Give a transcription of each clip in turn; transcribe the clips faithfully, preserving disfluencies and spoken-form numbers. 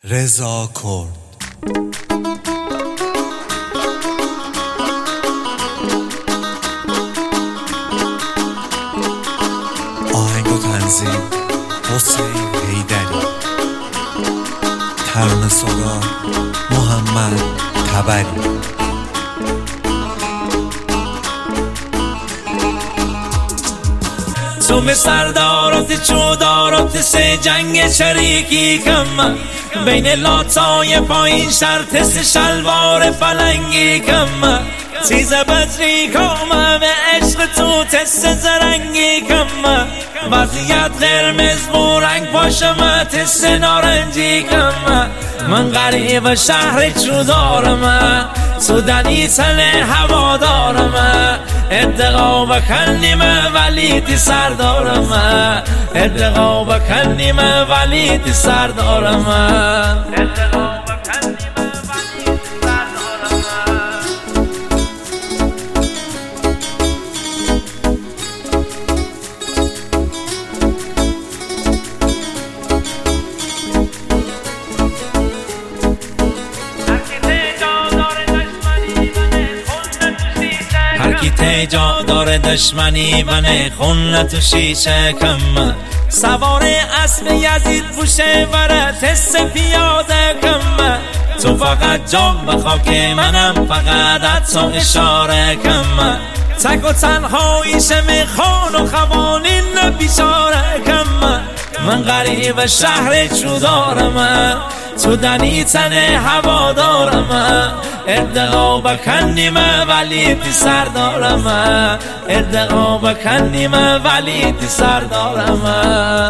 رضا کرد. آهنگ و تنظیم حسین حیدری. ترانه سرا محمد تبری. تو به سردارات چودارات سه جنگ چریکی کم بین لاتای پایین شرط سه شلوار پلنگی کم چیز بدری کام به عشق تو تست زرنگی کم وضعیت قرمز بورنگ پاشم تست نارنجی کم من غریب شهر چودارم تو دنی تن هوا دارم ادقا بکنیم ولی سردارم ادقا بکنیم ولی سردارم ادقا بکنیم ولی سردارم. هرکی جا داره دشمنی بنه خون تو شیشه کم سوار اسب یزید پوشه وره تست پیاده کم تو فقط جان به خاک منم فقط تو اشاره کم تک و تنهاییشه میخوان و خوانین بیچاره کم من غریب شهر چودارم تو دنی تن هوا دارم ادقا بکنیم ولی سردارم ادقا بکنیم ولی سردارم.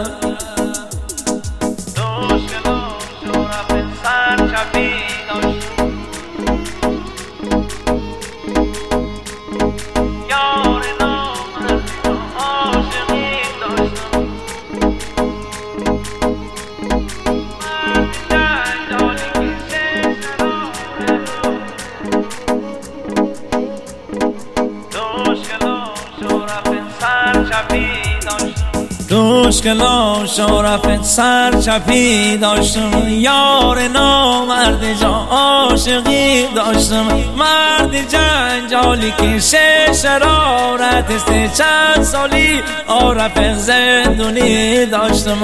دوشکلا شرف سر چپی داشتم یار نامرد جا عاشقی داشتم مرد جنجالی که شش شرارت است چند سالی عارف زندونی داشتم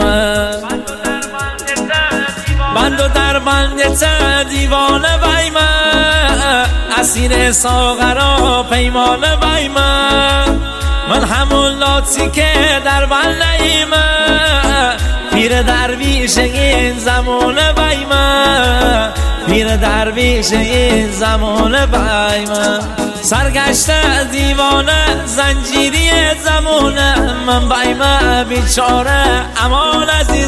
بند و در بند تا دیوانه بیمه اسیر ساغرا پیمانه بیمه من همون لاتی که در بل نیمه پیر درویش این زمانه بیمه پیر درویش این زمانه بیمه سرگشته دیوانه زنجیری زمانه من بیمه بیچاره امان عزیز